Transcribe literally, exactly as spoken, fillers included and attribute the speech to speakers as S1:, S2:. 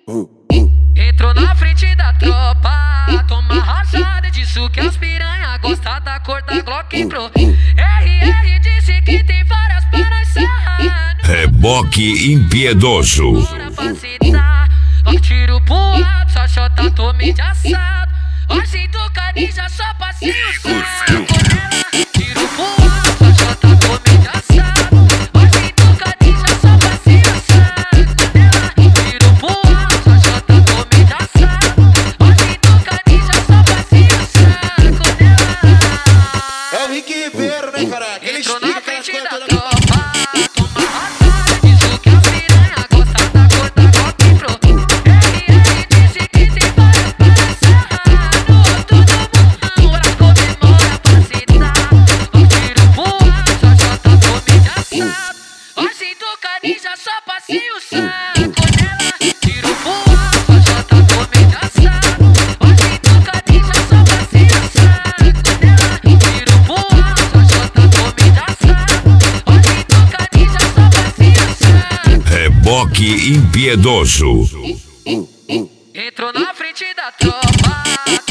S1: Entrou na frente da tropa, toma rajada, disso que as piranha gosta da cor da Glock Pro. R R disse que tem várias pra nós sarrar.
S2: Reboque impiedoso.
S1: Logo tiro pro alto, só chota tome de assado. Hoje do Canija só passinho saco. Tiro pro alto, só chota tome de assado. Hoje do Canija só passinho saco. Tiro pro alto, só chota tome de assado. Hoje do Canija só passinho saco.
S3: É o Rick Ribeiro, né, cara? Ele
S1: Entrou
S3: explica
S1: na
S3: aquelas
S1: frente
S3: coisas
S1: da
S3: todas.
S1: tropa, toma rajada, disso que as piranha gosta da cor da Glock Pro. R R disse que tem várias para sarrar. No alto do morrão, ela comemora pra citar. Logo tiro pro alto, só jota tome de assado. Hoje do Canija só passinho saco nela. Tiro pro alto, só jota tome de assado. Hoje do Canija só passinho saco nela. Tiro pro alto, só jota tome de assado. Hoje do Canija só passinho saco.
S2: Reboque impiedoso.
S1: Entrou na frente da tropa,